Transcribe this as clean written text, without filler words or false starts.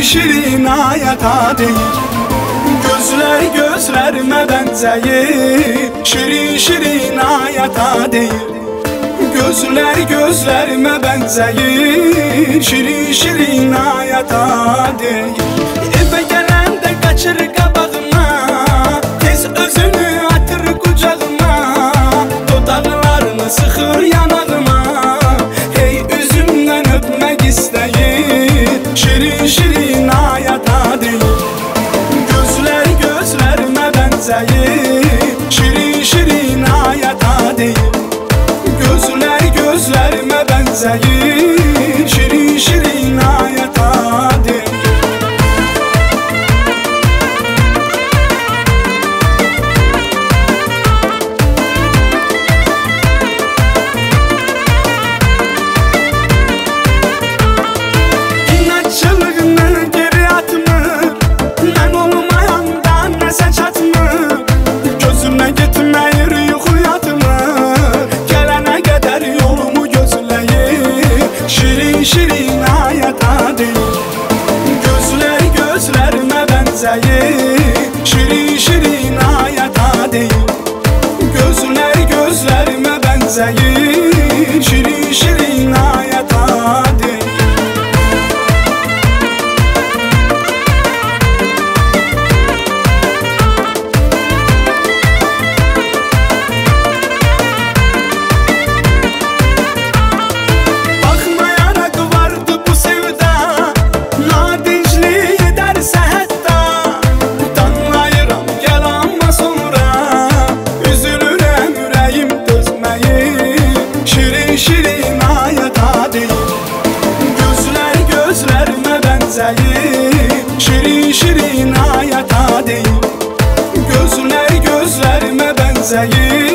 şirin hayata değil. Gözler gözlerime benzeyir, şirin şirin hayata değil. Gözler gözlerime benzeyir, şirin şirin hayata değil. Eve gelende kaçır kabağıma, tez özünü atır kucağıma, dudaklarını sıxır yanağıma. Hey üzümden öpmek isteyir, şirin şirin hayata değil. Gözler gözlerime benzeyir, şirin şirin hayata değil. Gözler gözlerime benzeyir, şirin şirin hayata değil. İnatçılığını geri atmır, ben olmayandan nəsə çatmır. Gözümə getməyir yuxu yatmır, gələnə qədər yolumu gözləyir, şirin şirin hayata değil. Gözlər gözlərimə bənzəyir, şirin şirin hayata değil. Gözlər gözlərimə bənzəyir, şirin şirin hayata değil. Şirin hayata değil. Gözler gözlerime benzeyir, şirin şirin hayata değil. Gözler gözlerime benzeyir,